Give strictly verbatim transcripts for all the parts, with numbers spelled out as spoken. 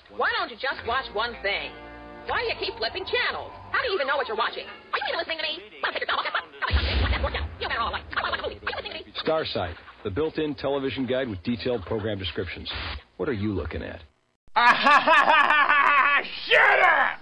Why don't you just watch one thing? Why do you keep flipping channels? How do you even know what you're watching? Are you even listening to me? Well, take your thumb off that button. Let that work out. You better all right. Are you listening to me? Starsight, the built-in television guide with detailed program descriptions. What are you looking at? Ah ha ha ha ha ha! Shut up!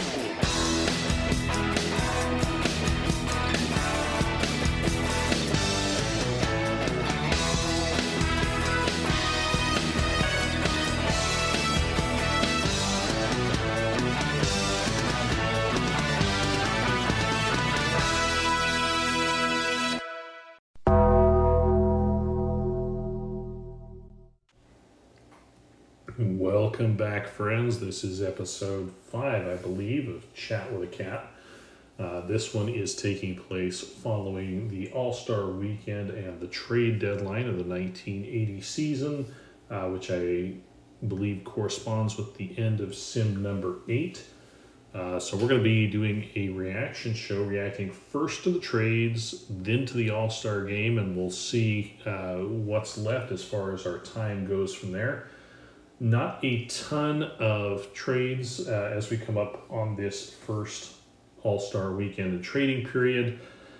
Welcome back, friends. This is episode five, I believe, of Chat with a Cat. Uh, this one is taking place following the All-Star Weekend and the trade deadline of the nineteen eighty season, uh, which I believe corresponds with the end of sim number eight. Uh, so we're going to be doing a reaction show, reacting first to the trades, then to the All-Star game, and we'll see uh, what's left as far as our time goes from there. Not a ton of trades uh, as we come up on this first All-Star Weekend and trading period.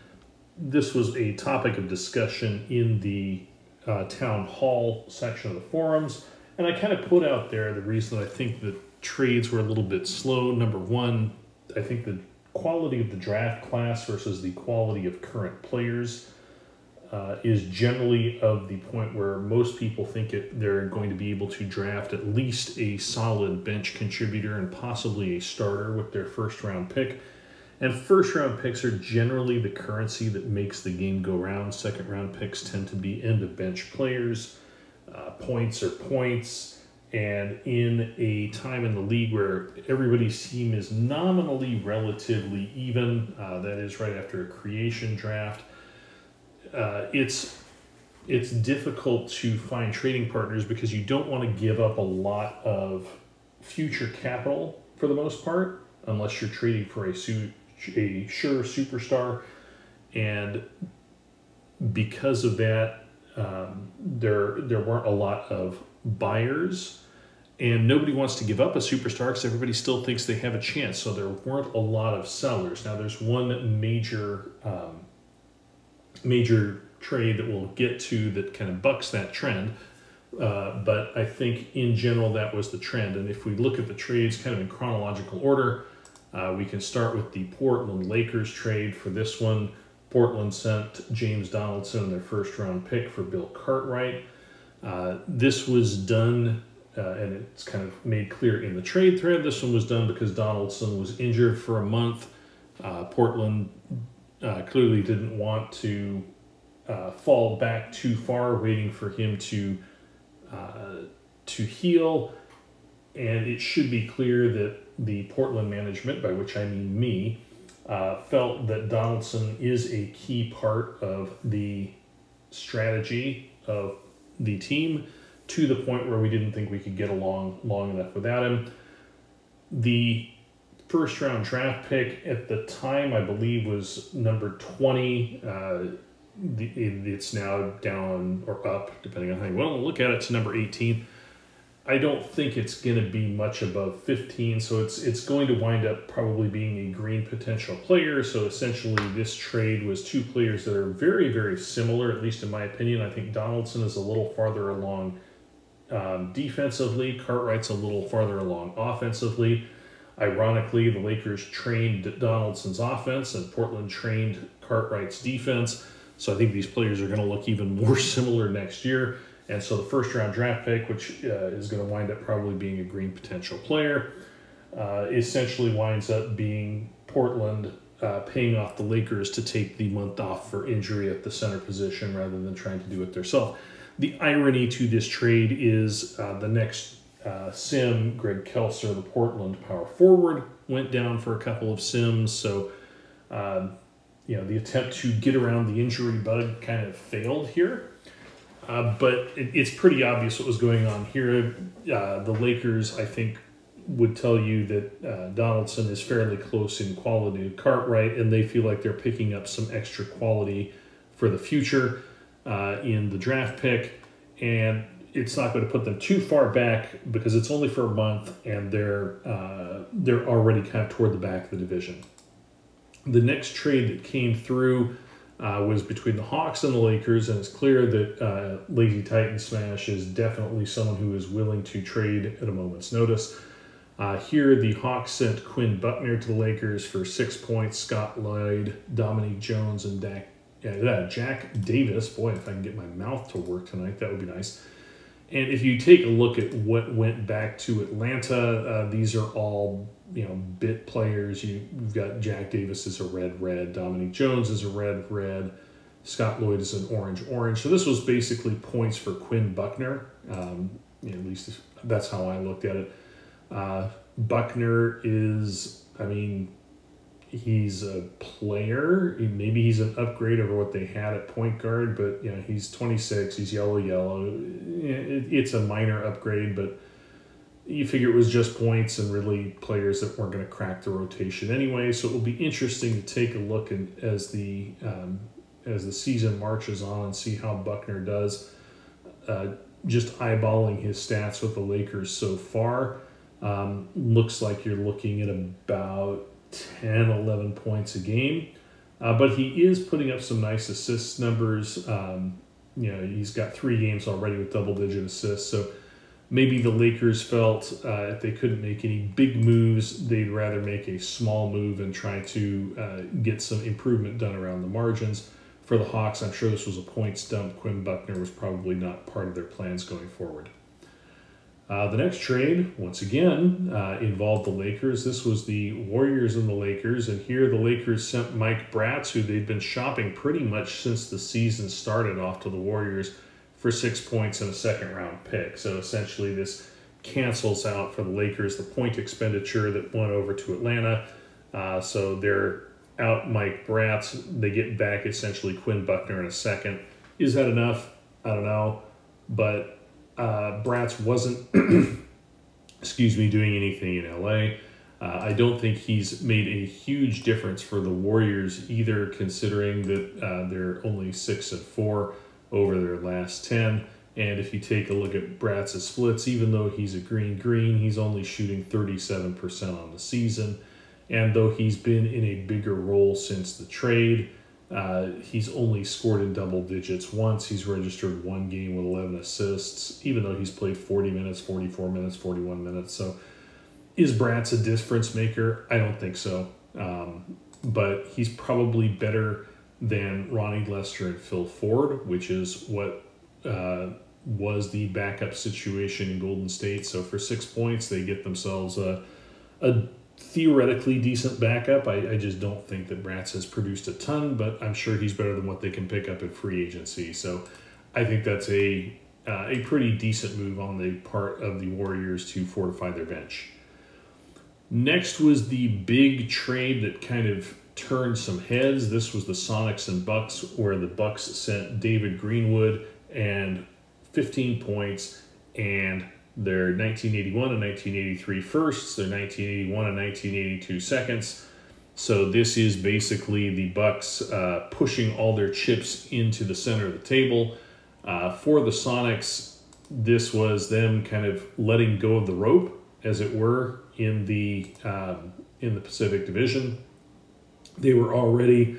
This was a topic of discussion in the uh, town hall section of the forums, and I kind of put out there the reason I think that trades were a little bit slow. Number one, I think the quality of the draft class versus the quality of current players Uh, is generally of the point where most people think it, they're going to be able to draft at least a solid bench contributor and possibly a starter with their first round pick. And first round picks are generally the currency that makes the game go round. Second round picks tend to be end of bench players. Uh, points are points. And in a time in the league where everybody's team is nominally relatively even, uh, that is right after a creation draft, Uh, it's it's difficult to find trading partners because you don't want to give up a lot of future capital for the most part, unless you're trading for a, su- a sure superstar. And because of that, um, there there weren't a lot of buyers, and nobody wants to give up a superstar because everybody still thinks they have a chance. So there weren't a lot of sellers. Now there's one major um, major trade that we'll get to that kind of bucks that trend. Uh, but I think in general that was the trend. And if we look at the trades kind of in chronological order, uh, we can start with the Portland Lakers trade. For this one, Portland sent James Donaldson and their first round pick for Bill Cartwright. Uh, this was done, uh, and it's kind of made clear in the trade thread, this one was done because Donaldson was injured for a month. Uh, Portland Uh, clearly didn't want to uh, fall back too far, waiting for him to uh, to heal. And it should be clear that the Portland management, by which I mean me, uh, felt that Donaldson is a key part of the strategy of the team, to the point where we didn't think we could get along long enough without him. The first round draft pick at the time, I believe, was number twenty. Uh, the, it, it's now down or up, depending on how you want to look at it, to number eighteen. I don't think it's going to be much above fifteen, so it's it's going to wind up probably being a green potential player. So essentially this trade was two players that are very, very similar, at least in my opinion. I think Donaldson is a little farther along um, defensively. Cartwright's a little farther along offensively. Ironically, the Lakers trained Donaldson's offense and Portland trained Cartwright's defense. So I think these players are going to look even more similar next year. And so the first round draft pick, which uh, is going to wind up probably being a green potential player, uh, essentially winds up being Portland uh, paying off the Lakers to take the month off for injury at the center position rather than trying to do it themselves. The irony to this trade is uh, the next Uh, sim, Greg Kelser, the Portland power forward, went down for a couple of sims. So, um, you know, the attempt to get around the injury bug kind of failed here. Uh, but it, it's pretty obvious what was going on here. Uh, the Lakers, I think, would tell you that uh, Donaldson is fairly close in quality to Cartwright, and they feel like they're picking up some extra quality for the future uh, in the draft pick. And it's not going to put them too far back because it's only for a month and they're uh, they're already kind of toward the back of the division. The next trade that came through uh, was between the Hawks and the Lakers, and it's clear that uh, Lazy Titan Smash is definitely someone who is willing to trade at a moment's notice. Uh, here, the Hawks sent Quinn Buckner to the Lakers for six points, Scott Lloyd, Dominique Jones, and Dak, yeah, Jack Davis. Boy, if I can get my mouth to work tonight, that would be nice. And if you take a look at what went back to Atlanta, uh, these are all, you know, bit players. You, you've got Jack Davis as a red red, Dominique Jones as a red red, Scott Lloyd is an orange orange. So this was basically points for Quinn Buckner. Um, you know, at least that's how I looked at it. Uh, Buckner is, I mean, he's a player. Maybe he's an upgrade over what they had at point guard, but you know, he's twenty-six. He's yellow, yellow. It, it's a minor upgrade, but you figure it was just points and really players that weren't going to crack the rotation anyway. So it will be interesting to take a look and as the um, as the season marches on and see how Buckner does. Uh, just eyeballing his stats with the Lakers so far. Um, looks like you're looking at about ten, eleven points a game. Uh, but he is putting up some nice assist numbers. Um, you know, he's got three games already with double-digit assists. So maybe the Lakers felt uh, if they couldn't make any big moves, they'd rather make a small move and try to uh, get some improvement done around the margins. For the Hawks, I'm sure this was a points dump. Quinn Buckner was probably not part of their plans going forward. Uh, the next trade, once again, uh, involved the Lakers. This was the Warriors and the Lakers, and here the Lakers sent Mike Bratz, who they'd been shopping pretty much since the season started, off to the Warriors for six points and a second-round pick. So essentially this cancels out for the Lakers the point expenditure that went over to Atlanta. Uh, so they're out Mike Bratz. They get back essentially Quinn Buckner in a second. Is that enough? I don't know. But Uh, Bratz wasn't, excuse me, doing anything in L A. Uh, I don't think he's made a huge difference for the Warriors either, considering that uh, they're only six and four over their last ten. And if you take a look at Bratz's splits, even though he's a green green, he's only shooting thirty-seven percent on the season. And though he's been in a bigger role since the trade, Uh, he's only scored in double digits once. He's registered one game with eleven assists, even though he's played forty minutes, forty-four minutes, forty-one minutes. So is Bratz a difference maker? I don't think so. Um, but he's probably better than Ronnie Lester and Phil Ford, which is what uh, was the backup situation in Golden State. So for six points, they get themselves a, a theoretically decent backup. I, I just don't think that Bratz has produced a ton, but I'm sure he's better than what they can pick up in free agency. So I think that's a uh, a pretty decent move on the part of the Warriors to fortify their bench. Next was the big trade that kind of turned some heads. This was the Sonics and Bucks, where the Bucks sent David Greenwood and fifteen points and their nineteen eighty-one and nineteen eighty-three firsts, their nineteen eighty-one and nineteen eighty-two seconds. So this is basically the Bucks uh, pushing all their chips into the center of the table. Uh, for the Sonics, this was them kind of letting go of the rope, as it were, in the um, in the Pacific Division. They were already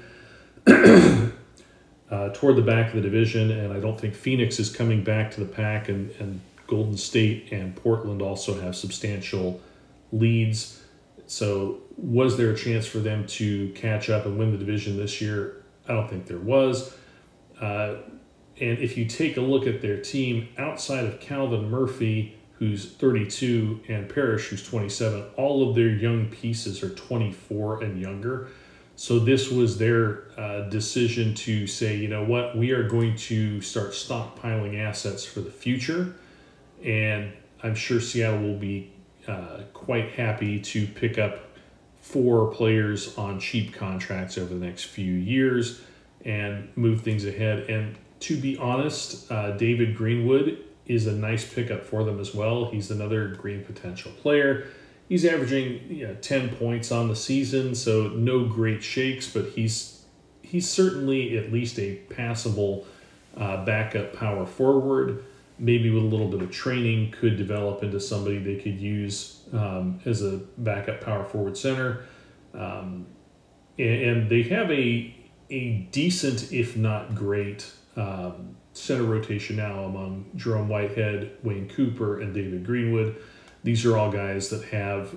uh, toward the back of the division, and I don't think Phoenix is coming back to the pack, and, and Golden State and Portland also have substantial leads. So was there a chance for them to catch up and win the division this year? I don't think there was. Uh, and if you take a look at their team, outside of Calvin Murphy, who's thirty-two, and Parrish, who's twenty-seven, all of their young pieces are twenty-four and younger. So this was their uh, decision to say, you know what, we are going to start stockpiling assets for the future. And I'm sure Seattle will be uh, quite happy to pick up four players on cheap contracts over the next few years and move things ahead. And to be honest, uh, David Greenwood is a nice pickup for them as well. He's another green potential player. He's averaging you know, ten points on the season, so no great shakes, but he's he's certainly at least a passable uh, backup power forward. maybe with a little bit of training, could develop into somebody they could use um, as a backup power forward center. Um, and, and they have a a decent, if not great, um, center rotation now among Jerome Whitehead, Wayne Cooper, and David Greenwood. These are all guys that have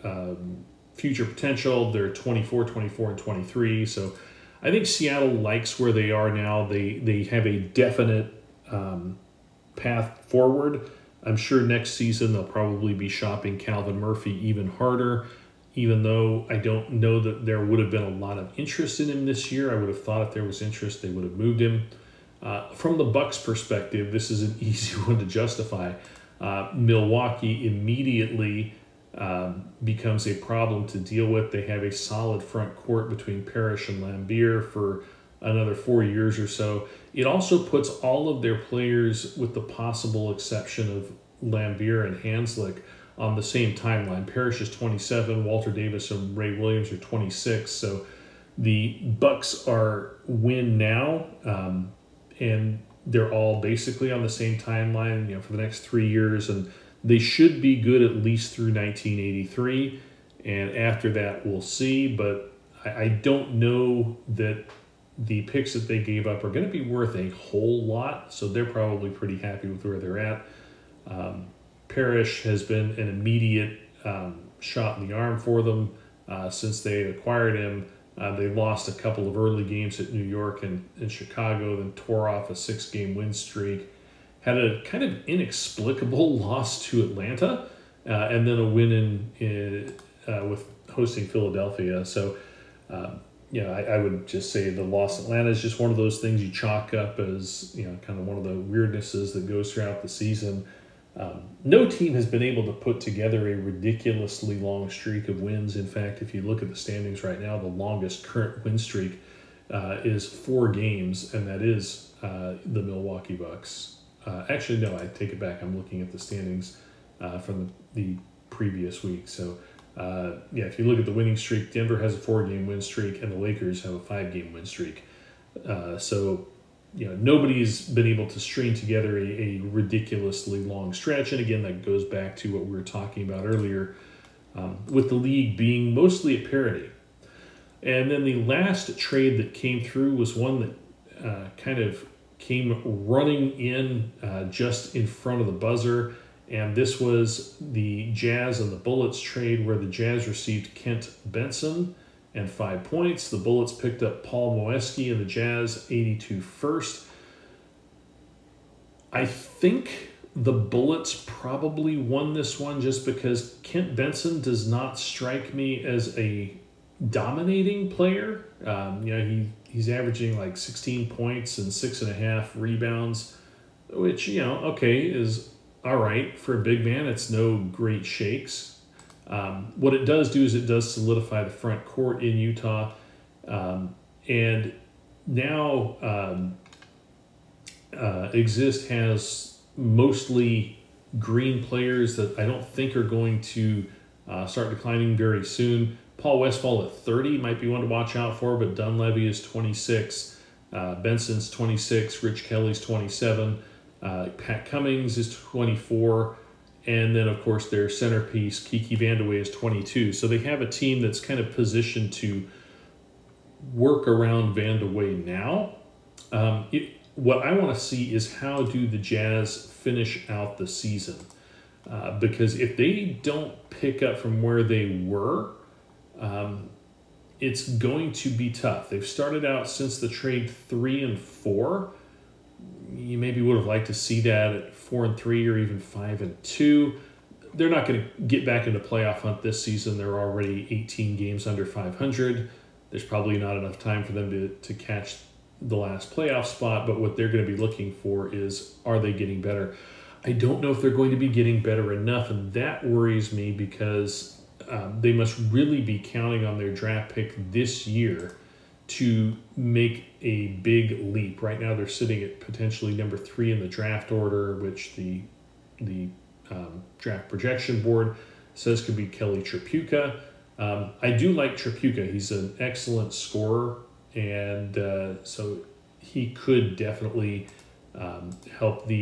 um, future potential. They're twenty-four, twenty-four, and twenty-three. So I think Seattle likes where they are now. They they have a definite um, path forward. I'm sure next season they'll probably be shopping Calvin Murphy even harder, even though I don't know that there would have been a lot of interest in him this year. I would have thought if there was interest, they would have moved him. Uh, from the Bucks' perspective, this is an easy one to justify. Uh, Milwaukee immediately um, becomes a problem to deal with. They have a solid front court between Parrish and Lambier for another four years or so. It also puts all of their players, with the possible exception of Lambier and Hanslick, on the same timeline. Parrish is twenty-seven, Walter Davis and Ray Williams are twenty-six. So the Bucks are win now, um, and they're all basically on the same timeline, you know, for the next three years, and they should be good at least through nineteen eighty-three. And after that, we'll see. But I, I don't know that the picks that they gave up are going to be worth a whole lot. So they're probably pretty happy with where they're at. Um, Parrish has been an immediate um, shot in the arm for them uh, since they acquired him. Uh, they lost a couple of early games at New York and, and Chicago, then tore off a six-game win streak. Had a kind of inexplicable loss to Atlanta, uh, and then a win in, in uh, with hosting Philadelphia. So, um, you know, I, I would just say the loss to Atlanta is just one of those things you chalk up as, you know, kind of one of the weirdnesses that goes throughout the season. Um, no team has been able to put together a ridiculously long streak of wins. In fact, if you look at the standings right now, the longest current win streak uh, is four games, and that is uh, the Milwaukee Bucks. Uh, actually, no, I take it back. I'm looking at the standings uh, from the, the previous week. So, uh, yeah, if you look at the winning streak, Denver has a four-game win streak, and the Lakers have a five-game win streak. Uh, so, you know, nobody's been able to string together a, a ridiculously long stretch. And again, that goes back to what we were talking about earlier, um, with the league being mostly at parity. And then the last trade that came through was one that uh, kind of came running in uh, just in front of the buzzer. And this was the Jazz and the Bullets trade, where the Jazz received Kent Benson and five points. The Bullets picked up Paul Moeski and the Jazz eighty-two first. I think the Bullets probably won this one just because Kent Benson does not strike me as a dominating player. Um, you know, he, he's averaging like sixteen points and six and a half rebounds, which, you know, okay, is all right for a big man. It's no great shakes. Um, what it does do is it does solidify the front court in Utah. Um, and now um, uh, Exist has mostly green players that I don't think are going to uh, start declining very soon. Paul Westphal at thirty might be one to watch out for, but Dunleavy is twenty-six. Uh, Benson's twenty-six. Rich Kelly's twenty-seven. Uh, Pat Cummings is twenty-four. And then, of course, their centerpiece, Kiki Vandeweghe, is twenty-two. So they have a team that's kind of positioned to work around Vandeweghe now. Um, it, what I want to see is how do the Jazz finish out the season? Uh, because if they don't pick up from where they were, um, it's going to be tough. They've started out since the trade three and four. You maybe would have liked to see that at four and three or even five and two. They're not going to get back into playoff hunt this season. They're already eighteen games under five hundred. There's probably not enough time for them to, to catch the last playoff spot, but what they're going to be looking for is, are they getting better? I don't know if they're going to be getting better enough, and that worries me because um, they must really be counting on their draft pick this year to make a big leap. Right now they're sitting at potentially number three in the draft order, which the the um, draft projection board says could be Kelly Tripucka. Um, I do like Tripucka. He's an excellent scorer, and uh, so he could definitely um, help the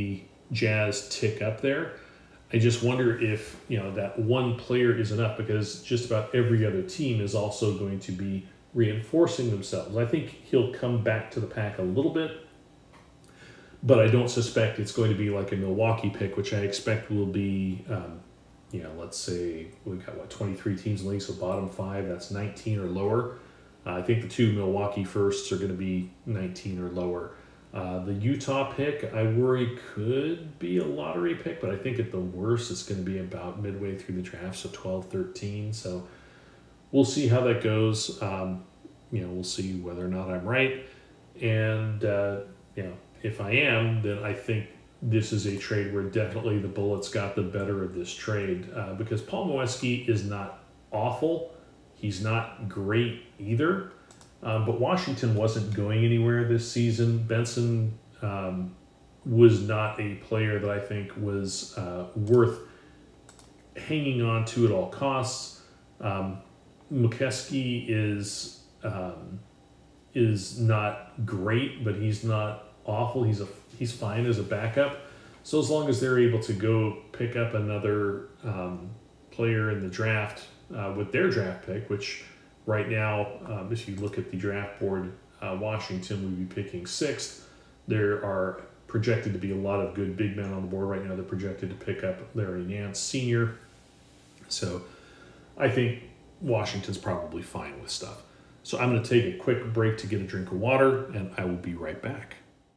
Jazz tick up there. I just wonder if, you know, that one player is enough, because just about every other team is also going to be reinforcing themselves. I think he'll come back to the pack a little bit, but I don't suspect it's going to be like a Milwaukee pick, which I expect will be, um, you know, let's say we've got, what, twenty-three teams in the league, so bottom five, that's nineteen or lower. Uh, I think the two Milwaukee firsts are going to be nineteen or lower. Uh, the Utah pick, I worry, could be a lottery pick, but I think at the worst it's going to be about midway through the draft, so twelve, thirteen. So we'll see how that goes. Um, you know, we'll see whether or not I'm right. And, uh, you know, if I am, then I think this is a trade where definitely the Bullets got the better of this trade, uh, because Paul Moeski is not awful. He's not great either. Um, but Washington wasn't going anywhere this season. Benson um, was not a player that I think was uh, worth hanging on to at all costs. Um, McKeskey is um, is not great, but he's not awful. He's a he's fine as a backup. So as long as they're able to go pick up another um, player in the draft uh, with their draft pick, which right now, um, if you look at the draft board, uh, Washington would be picking sixth. There are projected to be a lot of good big men on the board right now. They're projected to pick up Larry Nance Senior So I think Washington's probably fine with stuff. So I'm going to take a quick break to get a drink of water, and I will be right back.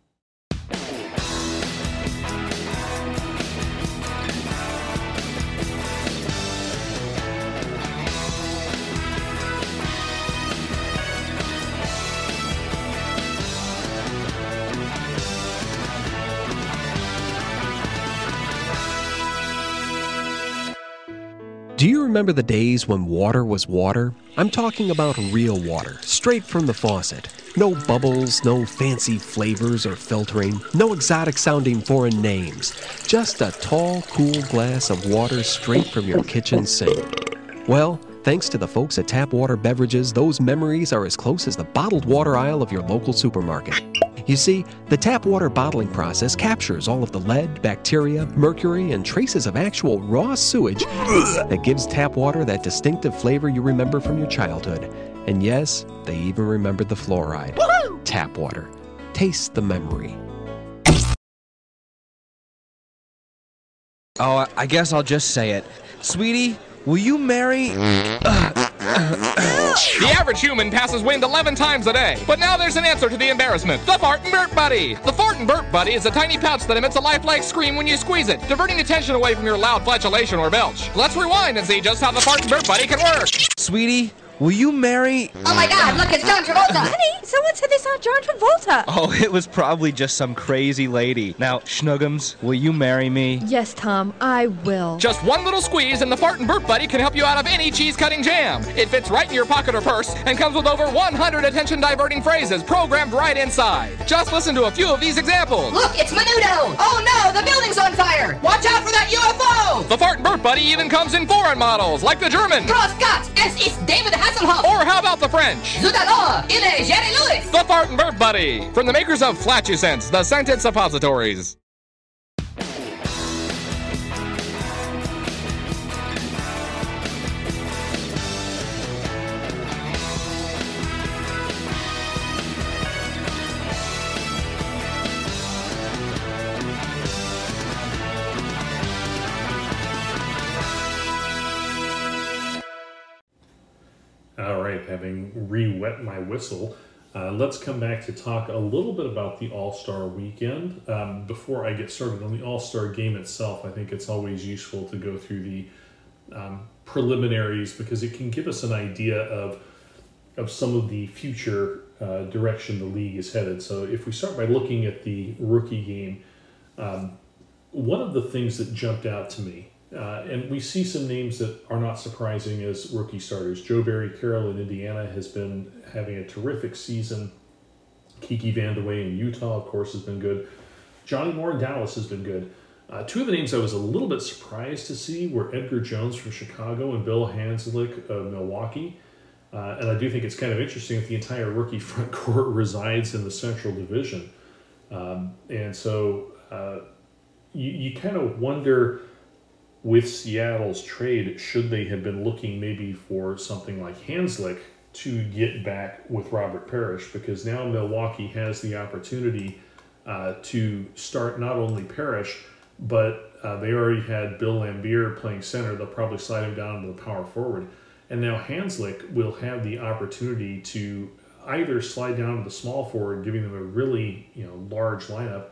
Do you remember the days when water was water? I'm talking about real water, straight from the faucet. No bubbles, no fancy flavors or filtering, no exotic-sounding foreign names. Just a tall, cool glass of water straight from your kitchen sink. Well, thanks to the folks at Tap Water Beverages, those memories are as close as the bottled water aisle of your local supermarket. You see, the tap water bottling process captures all of the lead, bacteria, mercury, and traces of actual raw sewage that gives tap water that distinctive flavor you remember from your childhood. And yes, they even remembered the fluoride. Woo-hoo! Tap water. Taste the memory. Oh, I guess I'll just say it. Sweetie, will you marry... Uh, The average human passes wind eleven times a day. But now there's an answer to the embarrassment. The Fart and Burp Buddy. The Fart and Burp Buddy is a tiny pouch that emits a lifelike scream when you squeeze it, diverting attention away from your loud flatulation or belch. Let's rewind and see just how the Fart and Burp Buddy can work. Sweetie, will you marry... Oh my God, look, it's John Travolta. Honey, someone said they saw John Travolta. Oh, it was probably just some crazy lady. Now, Schnuggums, will you marry me? Yes, Tom, I will. Just one little squeeze and the Fart and Burp Buddy can help you out of any cheese-cutting jam. It fits right in your pocket or purse and comes with over one hundred attention-diverting phrases programmed right inside. Just listen to a few of these examples. Look, it's Menudo. Oh no, the building's on fire. Watch out for that U F O. The Fart and Burp Buddy even comes in foreign models, like the German. Cross Gott, es ist David Hasselhoff. Or how about the French? Zudalo, il est Jerry Lewis. The Fart and Burp Buddy, from the makers of Flatusense, the scented suppositories. All right, having re-wet my whistle, uh, let's come back to talk a little bit about the All-Star Weekend. Um, before I get started on the All-Star Game itself, I think it's always useful to go through the um, preliminaries because it can give us an idea of of some of the future uh, direction the league is headed. So if we start by looking at the rookie game, um, one of the things that jumped out to me, Uh, and we see some names that are not surprising as rookie starters. Joe Barry Carroll in Indiana has been having a terrific season. Kiki Vandeweghe in Utah, of course, has been good. Johnny Moore in Dallas has been good. Uh, two of the names I was a little bit surprised to see were Edgar Jones from Chicago and Bill Hanzlik of Milwaukee. Uh, and I do think it's kind of interesting that the entire rookie front court resides in the Central Division. Um, and so... Uh, you, you kind of wonder with Seattle's trade, should they have been looking maybe for something like Hanslick to get back with Robert Parrish, because now Milwaukee has the opportunity uh, to start not only Parrish, but uh, they already had Bill Laimbeer playing center. They'll probably slide him down to the power forward. And now Hanslick will have the opportunity to either slide down to the small forward, giving them a really, you know, large lineup,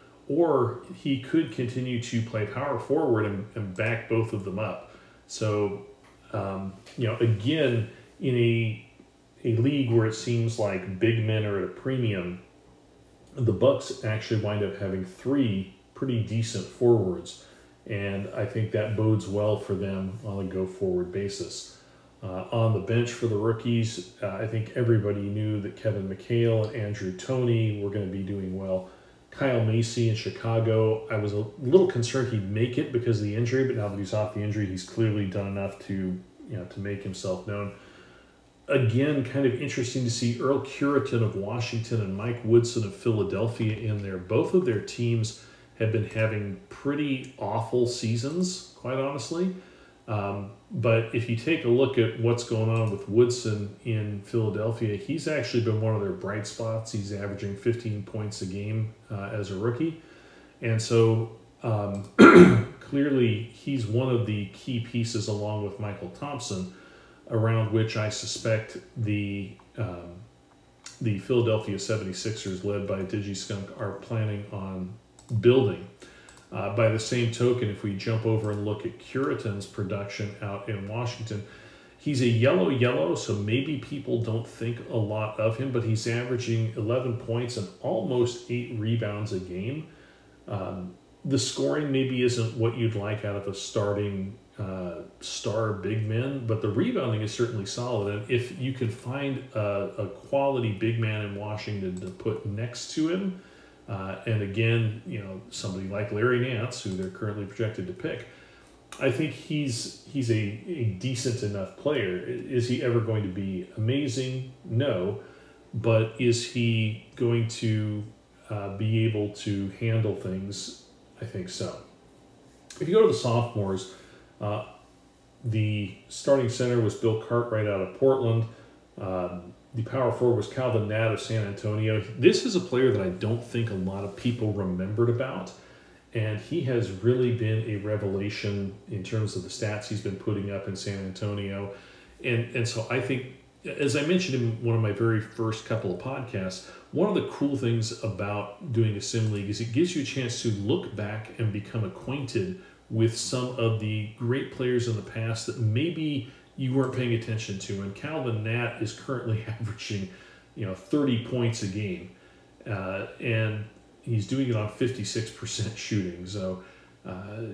or he could continue to play power forward and, and back both of them up. So, um, you know, again, in a a league where it seems like big men are at a premium, the Bucks actually wind up having three pretty decent forwards, and I think that bodes well for them on a go-forward basis. Uh, on the bench for the rookies, uh, I think everybody knew that Kevin McHale and Andrew Toney were going to be doing well. Kyle Macy in Chicago, I was a little concerned he'd make it because of the injury, but now that he's off the injury, he's clearly done enough to, you know, to make himself known. Again, kind of interesting to see Earl Curitan of Washington and Mike Woodson of Philadelphia in there. Both of their teams have been having pretty awful seasons, quite honestly. Um, but if you take a look at what's going on with Woodson in Philadelphia, he's actually been one of their bright spots. He's averaging fifteen points a game uh, as a rookie. And so um, clearly he's one of the key pieces, along with Michael Thompson, around which I suspect the um, the Philadelphia seventy-sixers, led by DigiSkunk, are planning on building. Uh, by the same token, if we jump over and look at Curitan's production out in Washington, he's a yellow yellow, so maybe people don't think a lot of him, but he's averaging eleven points and almost eight rebounds a game. Um, the scoring maybe isn't what you'd like out of a starting uh, star big man, but the rebounding is certainly solid. And if you could find a, a quality big man in Washington to put next to him, Uh, and again, you know, somebody like Larry Nance, who they're currently projected to pick, I think he's he's a, a decent enough player. Is he ever going to be amazing? No. But is he going to uh, be able to handle things? I think so. If you go to the sophomores, uh, the starting center was Bill Cartwright out of Portland. Um, The power forward was Calvin Natt of San Antonio. This is a player that I don't think a lot of people remembered about, and he has really been a revelation in terms of the stats he's been putting up in San Antonio. And, and so I think, as I mentioned in one of my very first couple of podcasts, one of the cool things about doing a sim league is it gives you a chance to look back and become acquainted with some of the great players in the past that maybe you weren't paying attention to. And Calvin Natt is currently averaging, you know, thirty points a game. Uh, and he's doing it on fifty-six percent shooting. So uh,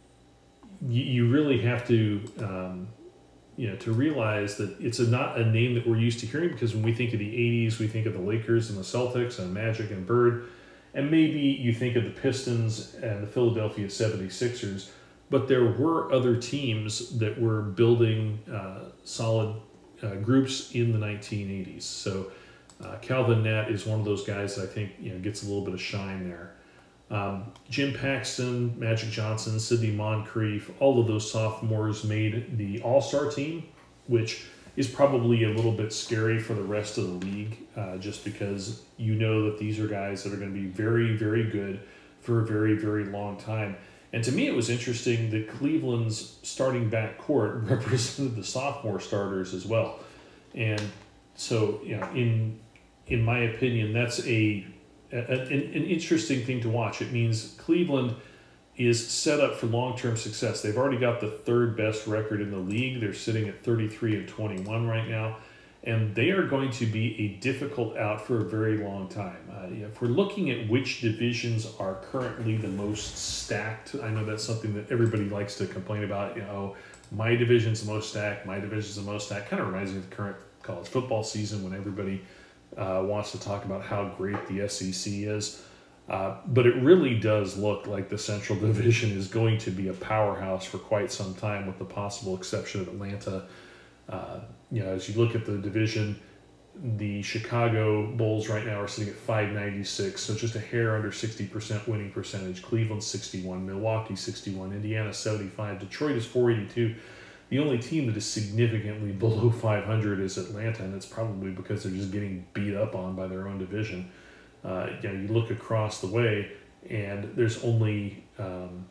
you, you really have to, um, you know, to realize that it's a, not a name that we're used to hearing, because when we think of the eighties, we think of the Lakers and the Celtics and Magic and Bird. And maybe you think of the Pistons and the Philadelphia seventy-sixers. But there were other teams that were building uh, solid uh, groups in the nineteen eighties. So uh, Calvin Natt is one of those guys that I think, you know, gets a little bit of shine there. Um, Jim Paxton, Magic Johnson, Sidney Moncrief, all of those sophomores made the All-Star team, which is probably a little bit scary for the rest of the league, uh, just because you know that these are guys that are going to be very, very good for a very, very long time. And to me, it was interesting that Cleveland's starting backcourt represented the sophomore starters as well. And so, you know, in in my opinion, that's a, a an, an interesting thing to watch. It means Cleveland is set up for long-term success. They've already got the third best record in the league. They're sitting at thirty-three and twenty-one right now. And they are going to be a difficult out for a very long time. Uh, if we're looking at which divisions are currently the most stacked, I know that's something that everybody likes to complain about. You know, my division's the most stacked, my division's the most stacked. Kind of reminds me of the current college football season when everybody uh, wants to talk about how great the S E C is. Uh, but it really does look like the Central Division is going to be a powerhouse for quite some time, with the possible exception of Atlanta. Uh, you know, as you look at the division, the Chicago Bulls right now are sitting at five ninety-six, so just a hair under sixty percent winning percentage. Cleveland sixty-one, Milwaukee sixty-one, Indiana seventy-five, Detroit is four eighty-two. The only team that is significantly below five hundred is Atlanta, and it's probably because they're just getting beat up on by their own division. Uh, you know, you look across the way, and there's only um,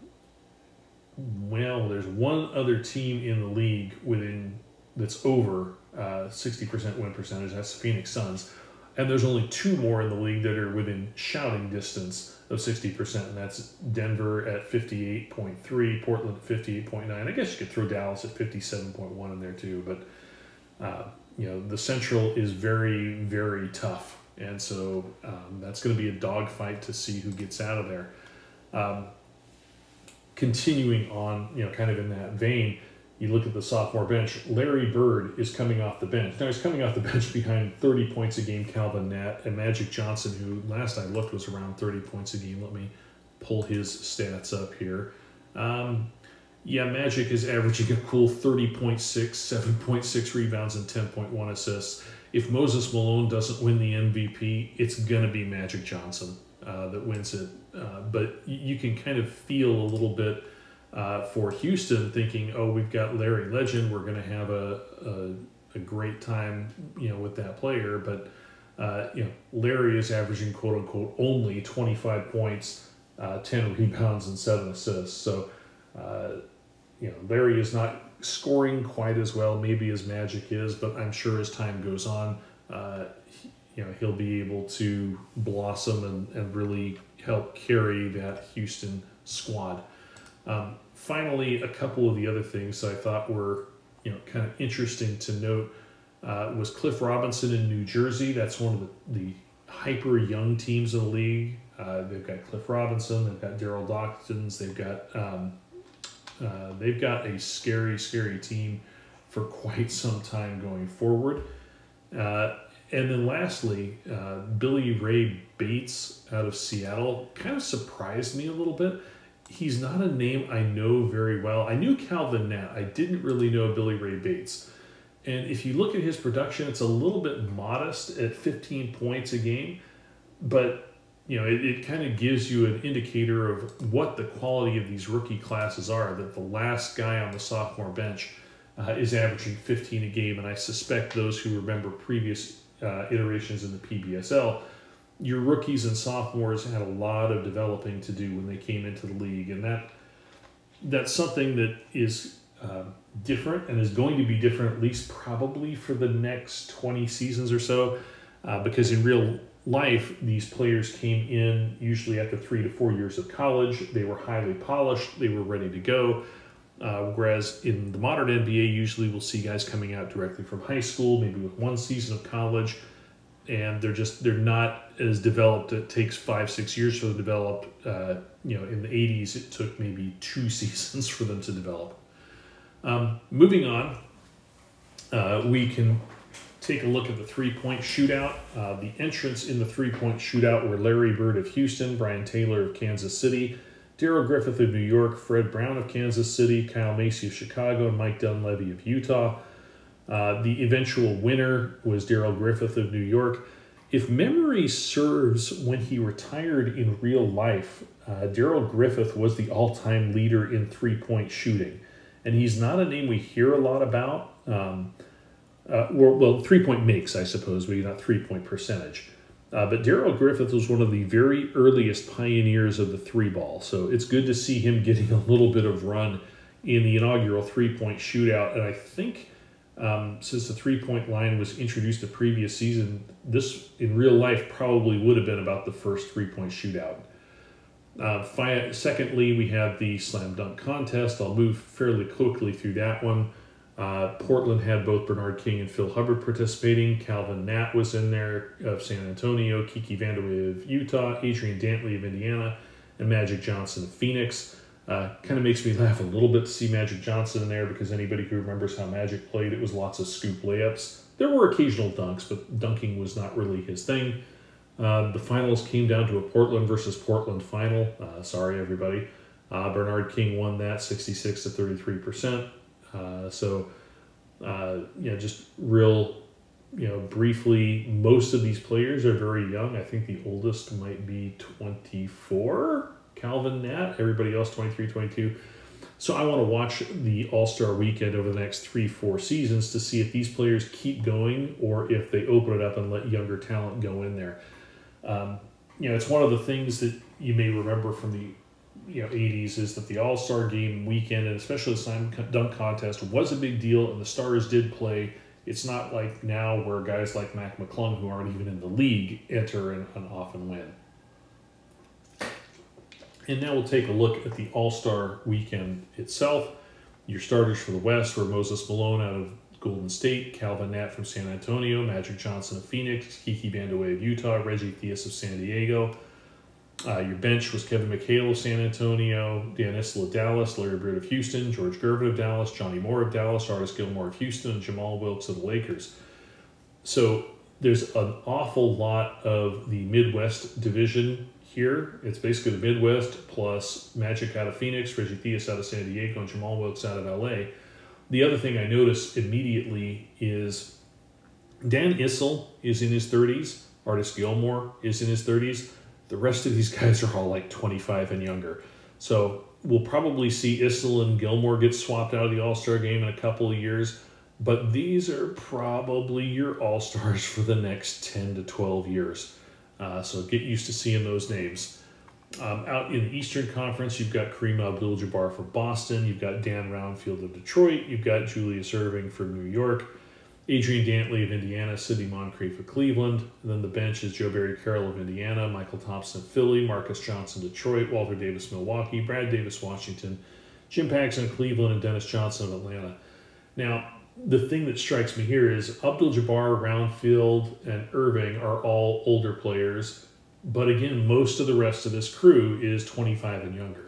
well, there's one other team in the league within that's over uh, sixty percent win percentage. That's the Phoenix Suns, and there's only two more in the league that are within shouting distance of sixty percent, and that's Denver at fifty-eight point three, Portland at fifty-eight point nine. I guess you could throw Dallas at fifty-seven point one in there too, but uh, you know, the Central is very, very tough, and so um, that's going to be a dogfight to see who gets out of there. Um, continuing on, you know, kind of in that vein, you look at the sophomore bench. Larry Bird is coming off the bench. Now, he's coming off the bench behind thirty points a game Calvin Nat and Magic Johnson, who last I looked was around thirty points a game. Let me pull his stats up here. Um, yeah, Magic is averaging a cool thirty point six, seven point six rebounds, and ten point one assists. If Moses Malone doesn't win the M V P, it's going to be Magic Johnson uh, that wins it. Uh, but you can kind of feel a little bit Uh, for Houston, thinking, oh, we've got Larry Legend, we're going to have a, a a great time, you know, with that player. But uh, you know, Larry is averaging quote unquote only twenty-five points, uh, ten rebounds, and seven assists. So uh, you know, Larry is not scoring quite as well, maybe as Magic is, but I'm sure as time goes on, uh, he, you know, he'll be able to blossom and, and really help carry that Houston squad. Um, finally, a couple of the other things I thought were, you know, kind of interesting to note uh, was Cliff Robinson in New Jersey. That's one of the, the hyper young teams in the league. Uh, they've got Cliff Robinson, they've got Daryl Dawkins, they've got um, uh, they've got a scary, scary team for quite some time going forward. Uh, and then lastly, uh, Billy Ray Bates out of Seattle kind of surprised me a little bit. He's not a name I know very well. I knew Calvin Nat. I didn't really know Billy Ray Bates. And if you look at his production, it's a little bit modest at fifteen points a game. But, you know, it, it kind of gives you an indicator of what the quality of these rookie classes are, that the last guy on the sophomore bench uh, is averaging fifteen a game. And I suspect those who remember previous uh, iterations in the P B S L, your rookies and sophomores had a lot of developing to do when they came into the league, and that that's something that is uh, different and is going to be different at least probably for the next twenty seasons or so, uh, because in real life, these players came in usually after three to four years of college. They were highly polished. They were ready to go. Uh, whereas in the modern N B A, usually we'll see guys coming out directly from high school, maybe with one season of college, and they're just they're not as developed. It takes five, six years for them to develop. Uh, you know, in the eighties, it took maybe two seasons for them to develop. Um, moving on, uh, we can take a look at the three-point shootout. Uh, the entrants in the three-point shootout were Larry Bird of Houston, Brian Taylor of Kansas City, Darrell Griffith of New York, Fred Brown of Kansas City, Kyle Macy of Chicago, and Mike Dunleavy of Utah. Uh, the eventual winner was Darrell Griffith of New York. If memory serves, when he retired in real life, uh, Darrell Griffith was the all-time leader in three-point shooting. And he's not a name we hear a lot about. Um, uh, well, well, three-point makes, I suppose, but not three-point percentage. Uh, but Darrell Griffith was one of the very earliest pioneers of the three ball. So it's good to see him getting a little bit of run in the inaugural three-point shootout. And I think um, since the three-point line was introduced the previous season, this in real life probably would have been about the first three-point shootout. Uh, fi- secondly, we have the slam dunk contest. I'll move fairly quickly through that one. Uh, Portland had both Bernard King and Phil Hubbard participating. Calvin Nat was in there of San Antonio, Kiki Vandeweghe of Utah, Adrian Dantley of Indiana, and Magic Johnson of Phoenix. Uh, kind of makes me laugh a little bit to see Magic Johnson in there, because anybody who remembers how Magic played, it was lots of scoop layups. There were occasional dunks, but dunking was not really his thing. Uh, the finals came down to a Portland versus Portland final. Uh, sorry, everybody. Uh, Bernard King won that sixty-six to thirty-three percent. Uh, so, uh, you know, just real, you know, briefly, most of these players are very young. I think the oldest might be twenty-four, Calvin Nat. Everybody else twenty-three, twenty-two. So I want to watch the All-Star Weekend over the next three, four seasons to see if these players keep going or if they open it up and let younger talent go in there. Um, you know, it's one of the things that you may remember from the you know eighties is that the All-Star Game weekend, and especially the slam dunk contest, was a big deal, and the stars did play. It's not like now where guys like Mac McClung, who aren't even in the league, enter and, and often win. And now we'll take a look at the All-Star Weekend itself. Your starters for the West were Moses Malone out of Golden State, Calvin Nat from San Antonio, Magic Johnson of Phoenix, Kiki Vandeweghe of Utah, Reggie Theus of San Diego. Uh, your bench was Kevin McHale of San Antonio, Dan Issel of Dallas, Larry Bird of Houston, George Gervin of Dallas, Johnny Moore of Dallas, Artis Gilmore of Houston, and Jamal Wilkes of the Lakers. So there's an awful lot of the Midwest division here. It's basically the Midwest plus Magic out of Phoenix, Reggie Theus out of San Diego, and Jamal Wilkes out of L A. The other thing I noticed immediately is Dan Issel is in his thirties, Artis Gilmore is in his thirties. The rest of these guys are all like twenty-five and younger. So we'll probably see Issel and Gilmore get swapped out of the All-Star game in a couple of years. But these are probably your All-Stars for the next ten to twelve years. Uh, so get used to seeing those names. Um, out in the Eastern Conference, you've got Kareem Abdul-Jabbar for Boston. You've got Dan Roundfield of Detroit. You've got Julius Erving for New York. Adrian Dantley of Indiana, Sidney Moncrief of Cleveland. And then the bench is Joe Barry Carroll of Indiana, Michael Thompson of Philly, Marcus Johnson Detroit, Walter Davis Milwaukee, Brad Davis Washington, Jim Paxson of Cleveland, and Dennis Johnson of Atlanta. Now, the thing that strikes me here is Abdul-Jabbar, Roundfield, and Erving are all older players. But again, most of the rest of this crew is twenty-five and younger.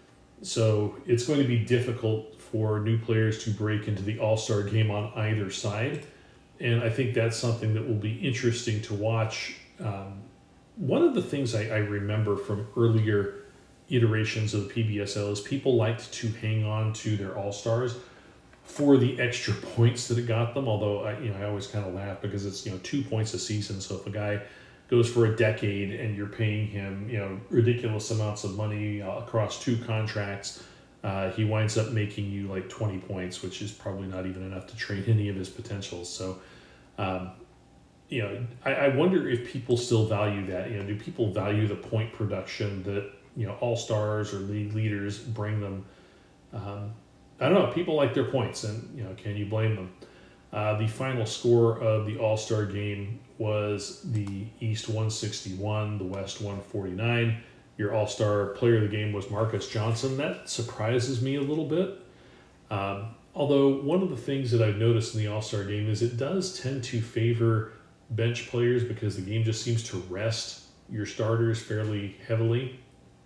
So it's going to be difficult for new players to break into the All-Star game on either side. And I think that's something that will be interesting to watch. Um, one of the things I, I remember from earlier iterations of the P B S L is people liked to hang on to their All-Stars for the extra points that it got them. Although I, you know, I always kind of laugh because it's, you know, two points a season. So if a guy goes for a decade and you're paying him, you know, ridiculous amounts of money uh, across two contracts, uh, he winds up making you like twenty points, which is probably not even enough to trade any of his potentials. So, um, you know, I, I wonder if people still value that. You know, do people value the point production that, you know, all-stars or league leaders bring them? Um, I don't know. People like their points, and, you know, can you blame them? Uh, the final score of the All-Star game was the East one sixty-one, the West one forty-nine. Your All-Star player of the game was Marcus Johnson. That surprises me a little bit. Um, although one of the things that I've noticed in the All-Star game is it does tend to favor bench players because the game just seems to rest your starters fairly heavily.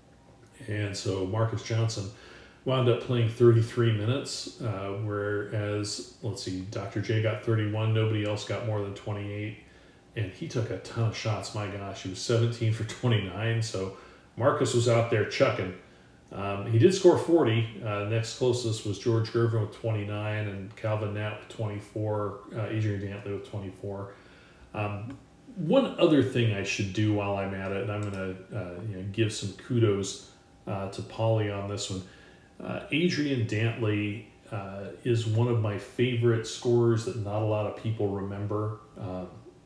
And so Marcus Johnson wound up playing thirty-three minutes, uh, whereas, let's see, Doctor J got thirty-one. Nobody else got more than twenty-eight. And he took a ton of shots. My gosh, he was seventeen for twenty-nine. So Marcus was out there chucking. Um, he did score forty. Uh, next closest was George Gervin with twenty-nine and Calvin Nat with twenty-four, uh, Adrian Dantley with twenty-four. Um, one other thing I should do while I'm at it, and I'm going to uh, you know, give some kudos uh, to Polly on this one. Uh, Adrian Dantley uh, is one of my favorite scorers that not a lot of people remember. Uh,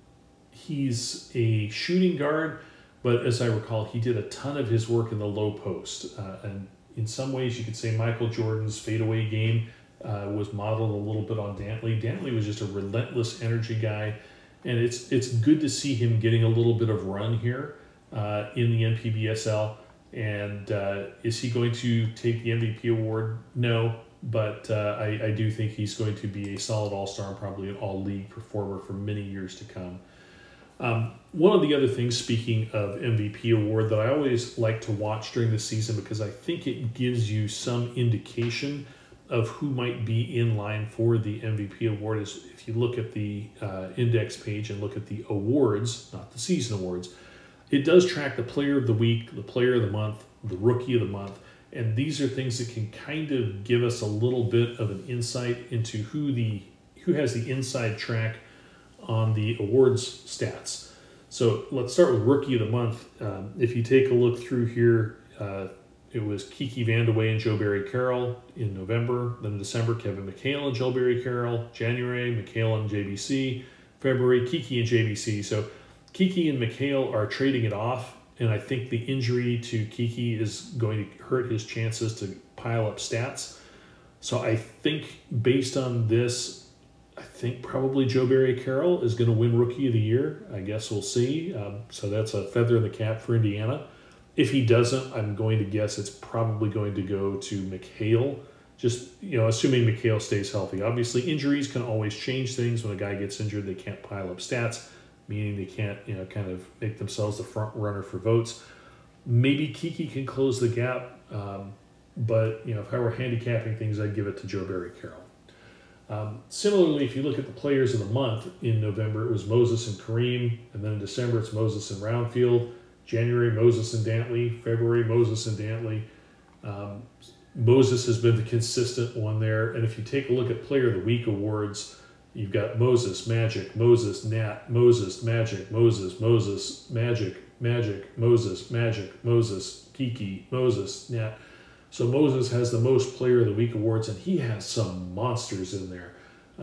he's a shooting guard, but as I recall, he did a ton of his work in the low post. Uh, and in some ways, you could say Michael Jordan's fadeaway game uh, was modeled a little bit on Dantley. Dantley was just a relentless energy guy, and it's it's good to see him getting a little bit of run here uh, in the N P B S L. And uh, is he going to take the M V P award? No, but uh, I, I do think he's going to be a solid all-star and probably an all-league performer for many years to come. Um, one of the other things, speaking of M V P award, that I always like to watch during the season because I think it gives you some indication of who might be in line for the M V P award is if you look at the uh, index page and look at the awards, not the season awards. It does track the player of the week, the player of the month, the rookie of the month, and these are things that can kind of give us a little bit of an insight into who the who has the inside track on the awards stats. So let's start with Rookie of the Month. Um, if you take a look through here, uh, it was Kiki Vandeweghe and Joe Barry Carroll in November. Then in December, Kevin McHale and Joe Barry Carroll. January, McHale and J B C. February, Kiki and J B C. So Kiki and McHale are trading it off, and I think the injury to Kiki is going to hurt his chances to pile up stats. So I think based on this, I think probably Joe Barry Carroll is going to win Rookie of the Year. I guess we'll see. Um, so that's a feather in the cap for Indiana. If he doesn't, I'm going to guess it's probably going to go to McHale. Just, you know, assuming McHale stays healthy. Obviously, injuries can always change things. When a guy gets injured, they can't pile up stats, meaning they can't, you know, kind of make themselves the front runner for votes. Maybe Kiki can close the gap, um, but, you know, if I were handicapping things, I'd give it to Joe Barry Carroll. Um, similarly, if you look at the players of the month, in November, it was Moses and Kareem, and then in December, it's Moses and Roundfield. January, Moses and Dantley. February, Moses and Dantley. Um, Moses has been the consistent one there. And if you take a look at Player of the Week awards, you've got Moses, Magic, Moses, Nat, Moses, Magic, Moses, Moses, Magic, Magic, Moses, Magic, Moses, Kiki, Moses, Nat. So Moses has the most Player of the Week awards, and he has some monsters in there.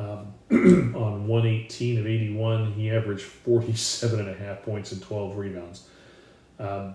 Um, on one eighteen of eighty-one, he averaged forty-seven and a half points and twelve rebounds. Um,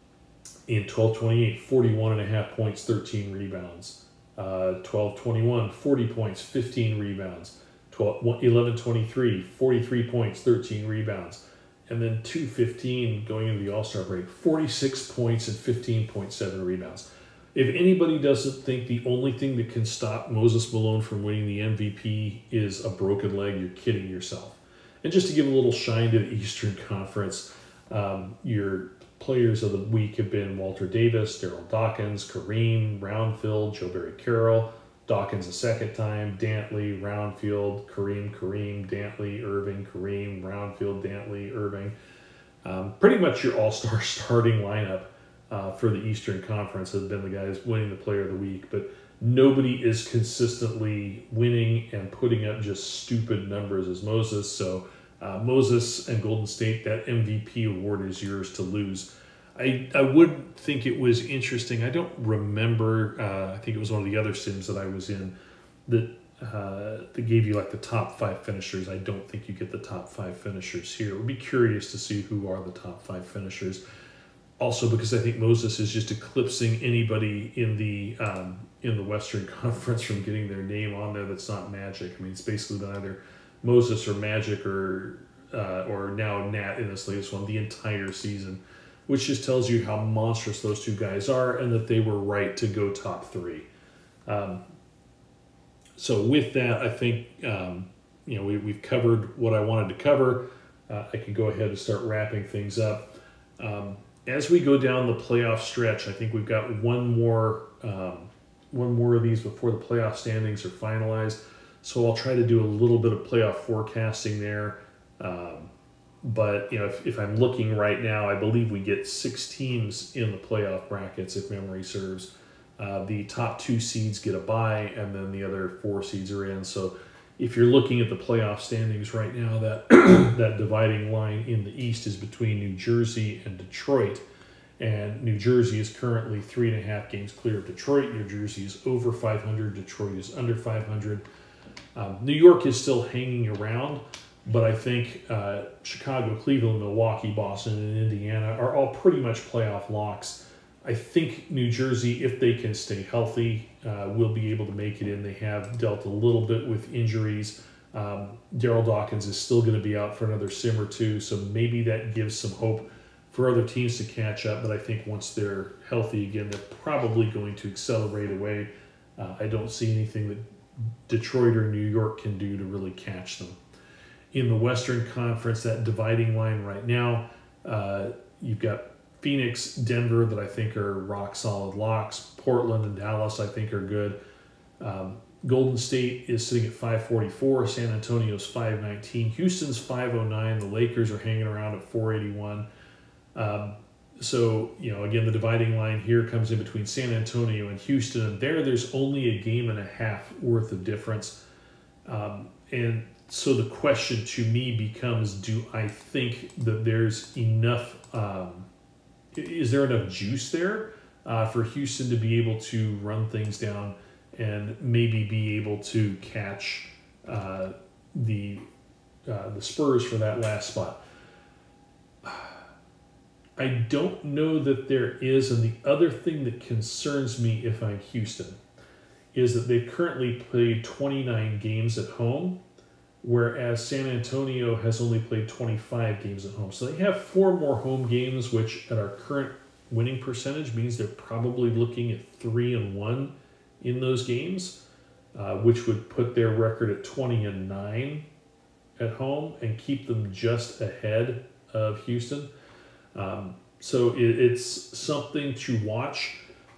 in twelve twenty-eight, forty-one and a half points, thirteen rebounds. Uh, twelve twenty-one, forty points, fifteen rebounds. eleven twenty-three, forty-three points, thirteen rebounds. And then two fifteen going into the All-Star break, forty-six points and fifteen point seven rebounds. If anybody doesn't think the only thing that can stop Moses Malone from winning the M V P is a broken leg, you're kidding yourself. And just to give a little shine to the Eastern Conference, um, your players of the week have been Walter Davis, Daryl Dawkins, Kareem, Roundfield, Joe Barry Carroll, Dawkins a second time, Dantley, Roundfield, Kareem, Kareem, Dantley, Irving, Kareem, Roundfield, Dantley, Irving. Um, pretty much your all-star starting lineup uh, for the Eastern Conference has been the guys winning the Player of the Week, but nobody is consistently winning and putting up just stupid numbers as Moses. So uh, Moses and Golden State, that M V P award is yours to lose. I, I would think it was interesting. I don't remember, uh, I think it was one of the other sims that I was in that uh, that gave you like the top five finishers. I don't think you get the top five finishers here. We'd be curious to see who are the top five finishers. Also, because I think Moses is just eclipsing anybody in the um, in the Western Conference from getting their name on there that's not Magic. I mean, it's basically been either Moses or Magic or uh, or now Nat in this latest one the entire season, which just tells you how monstrous those two guys are and that they were right to go top three. Um, so with that, I think um, you know we, we've covered what I wanted to cover. Uh, I can go ahead and start wrapping things up. Um, as we go down the playoff stretch, I think we've got one more um, one more of these before the playoff standings are finalized. So I'll try to do a little bit of playoff forecasting there. Um, But, you know, if, if I'm looking right now, I believe we get six teams in the playoff brackets, if memory serves. Uh, the top two seeds get a bye, and then the other four seeds are in. So if you're looking at the playoff standings right now, that that dividing line in the East is between New Jersey and Detroit. And New Jersey is currently three and a half games clear of Detroit. New Jersey is over five hundred. Detroit is under five hundred. Um, New York is still hanging around. But I think uh, Chicago, Cleveland, Milwaukee, Boston, and Indiana are all pretty much playoff locks. I think New Jersey, if they can stay healthy, uh, will be able to make it in. They have dealt a little bit with injuries. Um, Daryl Dawkins is still going to be out for another sim or two, so maybe that gives some hope for other teams to catch up. But I think once they're healthy again, they're probably going to accelerate away. Uh, I don't see anything that Detroit or New York can do to really catch them. In the Western Conference, that dividing line right now, uh, you've got Phoenix, Denver that I think are rock-solid locks. Portland and Dallas I think are good. Um, Golden State is sitting at five forty-four. San Antonio's five nineteen. Houston's five oh nine. The Lakers are hanging around at four eighty-one. Um, so, you know, again, the dividing line here comes in between San Antonio and Houston. And there, there's only a game and a half worth of difference. Um, and so the question to me becomes, do I think that there's enough, um, is there enough juice there uh, for Houston to be able to run things down and maybe be able to catch uh, the uh, the Spurs for that last spot? I don't know that there is, and the other thing that concerns me if I'm Houston is that they've currently played twenty-nine games at home, whereas San Antonio has only played twenty-five games at home. So they have four more home games, which at our current winning percentage means they're probably looking at three and one in those games, uh, which would put their record at twenty and nine at home and keep them just ahead of Houston. Um, so it, it's something to watch.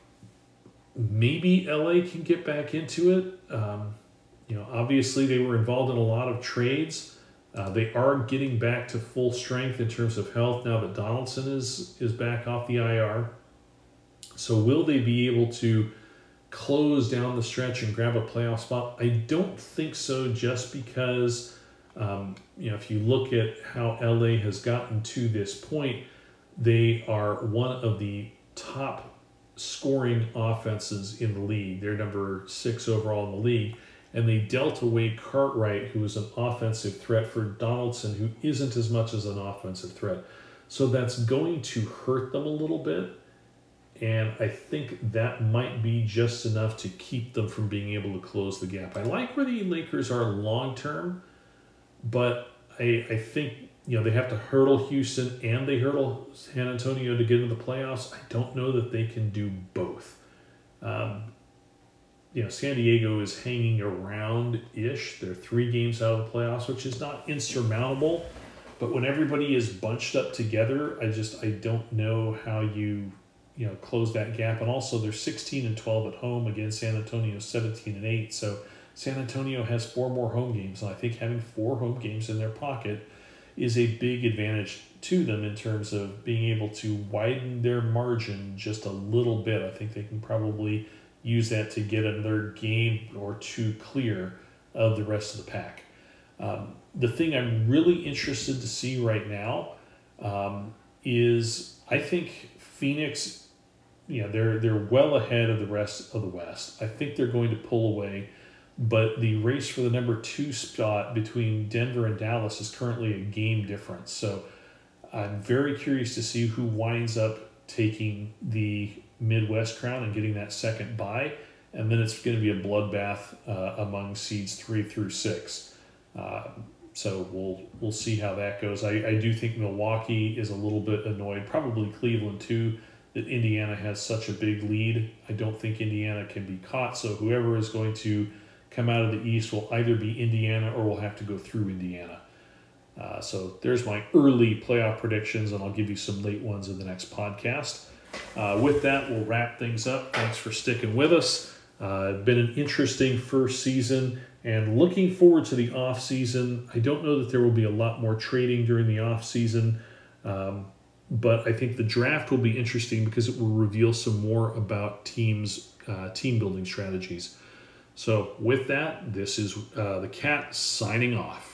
Maybe L A can get back into it. Um, you know, obviously they were involved in a lot of trades. Uh, they are getting back to full strength in terms of health now that Donaldson is is back off the I R. So will they be able to close down the stretch and grab a playoff spot? I don't think so, just because um, you know, if you look at how L A has gotten to this point, they are one of the top scoring offenses in the league. They're number six overall in the league. And they dealt away Cartwright, who is an offensive threat, for Donaldson, who isn't as much as an offensive threat. So that's going to hurt them a little bit. And I think that might be just enough to keep them from being able to close the gap. I like where the Lakers are long-term, but I, I think, you know, they have to hurdle Houston and they hurdle San Antonio to get into the playoffs. I don't know that they can do both. Um, you know, San Diego is hanging around-ish. They're three games out of the playoffs, which is not insurmountable. But when everybody is bunched up together, I just, I don't know how you, you know, close that gap. And also they're sixteen and twelve at home against San Antonio seventeen and eight. So San Antonio has four more home games. And I think having four home games in their pocket is a big advantage to them in terms of being able to widen their margin just a little bit. I think they can probably use that to get another game or two clear of the rest of the pack. Um, the thing I'm really interested to see right now um, is I think Phoenix, you know, they're they're well ahead of the rest of the West. I think they're going to pull away, but the race for the number two spot between Denver and Dallas is currently a game difference. So I'm very curious to see who winds up taking the Midwest crown and getting that second bye, and then it's going to be a bloodbath uh, among seeds three through six. Uh, so we'll we'll see how that goes. I, I do think Milwaukee is a little bit annoyed, probably Cleveland too, that Indiana has such a big lead. I don't think Indiana can be caught, so whoever is going to come out of the East will either be Indiana or will have to go through Indiana. Uh, so there's my early playoff predictions, and I'll give you some late ones in the next podcast. Uh, with that, we'll wrap things up. Thanks for sticking with us. Uh, been an interesting first season, and looking forward to the off season. I don't know that there will be a lot more trading during the off season, um, but I think the draft will be interesting because it will reveal some more about teams, uh, team building strategies. So with that, this is uh, the Cat signing off.